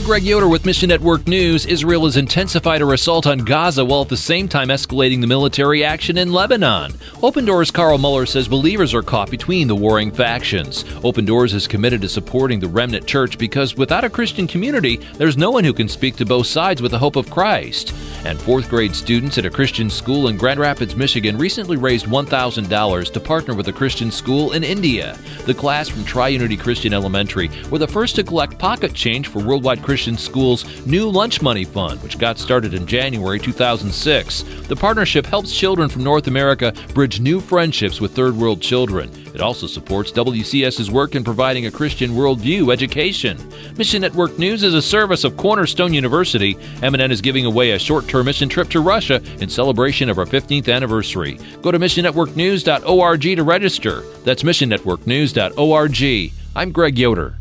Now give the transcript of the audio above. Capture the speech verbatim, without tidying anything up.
Greg Yoder with Mission Network News. Israel has intensified her assault on Gaza while at the same time escalating the military action in Lebanon. Open Doors' Carl Muller says believers are caught between the warring factions. Open Doors is committed to supporting the remnant church because without a Christian community, there's no one who can speak to both sides with the hope of Christ. And fourth grade students at a Christian school in Grand Rapids, Michigan recently raised one thousand dollars to partner with a Christian school in India. The class from Tri-Unity Christian Elementary were the first to collect pocket change for Worldwide Christian School's new Lunch Money Fund, which got started in January two thousand six. The partnership helps children from North America bridge new friendships with third world children. It also supports W C S's work in providing a Christian worldview education. Mission Network News is a service of Cornerstone University. M N N is giving away a short-term mission trip to Russia in celebration of our fifteenth anniversary. Go to mission network news dot org to register. That's mission network news dot org. I'm Greg Yoder.